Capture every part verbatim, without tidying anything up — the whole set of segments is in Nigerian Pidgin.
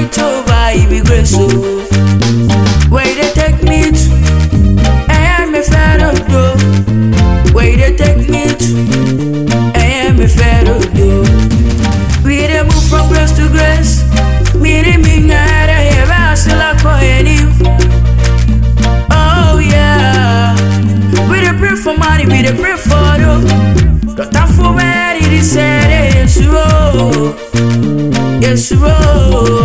it over, it be grace. So where they take me to, I am a fan of you. Where they take me to, I am a fan of you. We dey move from grace to grace. Me dey me nada, yeah, I still like you. Oh yeah, we dey pray for money, we dey pray for you. Got time for where it is said, yes, roll, yes, roll.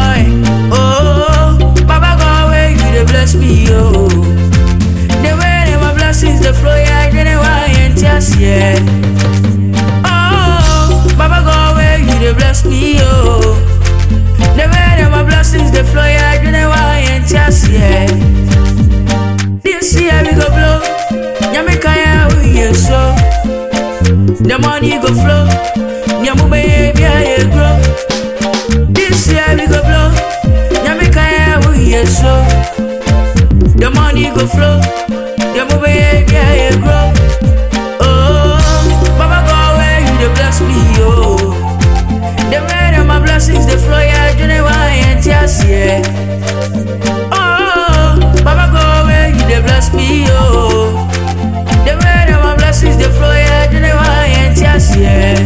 Oh, Baba God, where you dey bless me, oh. The way that my blessings the flow, yeah, then I ain't just yeah. Oh, Baba God, where you dey bless me, oh. The way that my blessings the flow, yeah, then I ain't just yeah. This year we go blow, Yamikaya we are so. The money go flow, Yamu baby I grow. This year we go blow, Yamikaya we are so. The money go flow, Yamu baby I grow. Oh, Baba God, where you dey bless me, oh. The way that my blessings the flow, yeah, you know I ain't just yeah. Oh, Baba God, where you dey bless me, oh. The way that my blessings the flow, yeah, you know I ain't just yeah.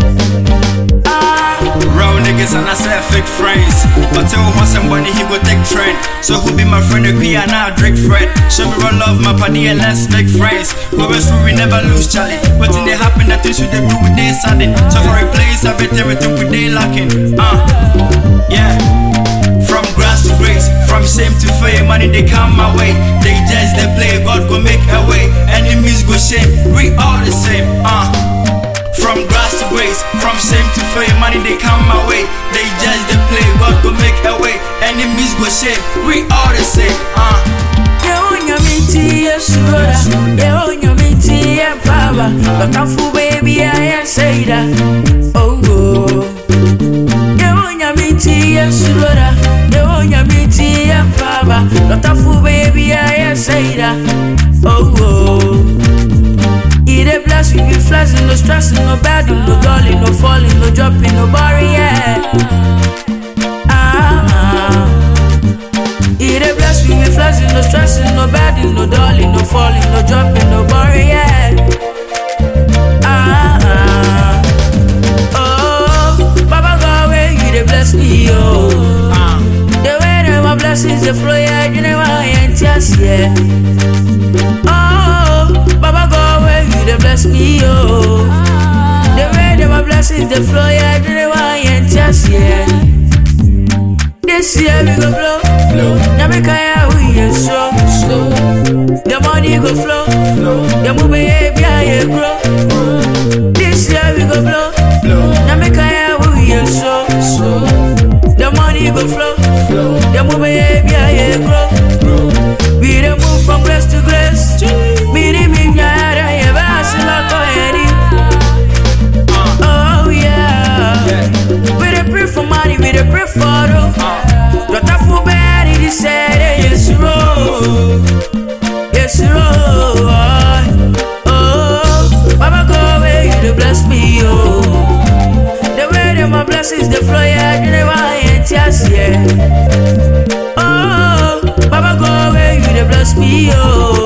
Ah, real niggas and I say fake friends. But tell one somebody he go take trend. So who be my friend? We are now Drake friend. Show me real love, my party and let's make friends. Always we never lose, Charlie. What in they happen that things we they do with they sudden. So for a place I bet everything we they lacking. Uh, yeah. From grass to grace, from shame to fame, money they come my way. They judge, they play, God go make a way. Enemies go shame, we all the same. Uh. From grass to grace, from shame to fame, money they come my way. They judge, they play, God go make a way. Enemies go shame, we all the same. Uh. yeah, on your meaty, yes, brother. Yeah, on your meaty, yeah, power. But I'm full, baby, I ain't say that. Oh, oh. Yeah, on your meaty, yes, brother. Yeah, on your meaty, yeah, power. But I'm full, baby, I ain't say that. Oh, oh. He dey bless we be flexing, no stressing, no badding, no dulling, no falling, no dropping, no barrier. Ah, ah. He dey bless we be flexing, no stressing, no badding, no dulling, no falling, no dropping, no barrier. Ah, ah. Oh, Baba God, where you dey bless me, oh. Ah. The way that my blessings dey flow, yeah, you know I ain't just yeah. Oh, Baba God, where you dey bless me, oh. The way that my blessings dey flow, yeah, you know I ain't just yeah. This year we go blow, Yamikaya we are so, so. The money go flow, the movie baby I grow. This year we go blow, Yamikaya we are so, so. The money go flow, the movie baby I grow. We dey move from grace to grace. Me dey me nyara, yeah, basila ko eri. Oh yeah, we dey pray for money, we dey pray for you. Dota fu bad, it is said, yes, roll, yes, roll. Oh, Baba God, where you dey bless me, oh. The way that my blessings the flow, yeah, you know I ain't just yeah. Oh, Baba God, where you dey bless me, oh.